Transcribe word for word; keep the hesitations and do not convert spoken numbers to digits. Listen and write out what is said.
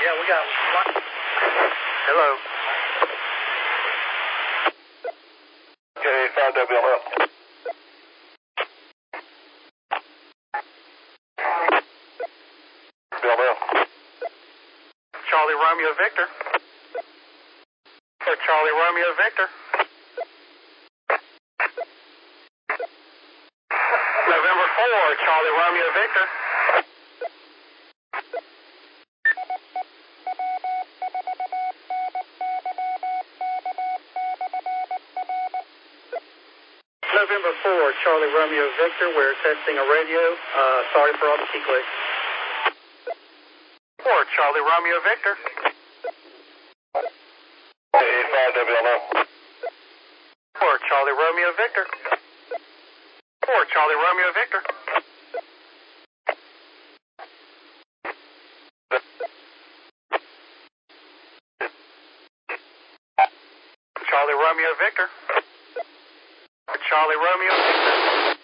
Yeah, we got one. Hello. Okay, five W L L. W L L. Charlie Romeo Victor. Or Charlie Romeo Victor. November four, Charlie Romeo Victor. November four, Charlie Romeo Victor. We're testing a radio. Uh, sorry for all the key clicks. four, Charlie Romeo Victor. Okay, five W L L. four, Charlie Romeo Victor. four, Charlie Romeo Victor. Charlie Romeo Victor. Charlie Romeo Victor.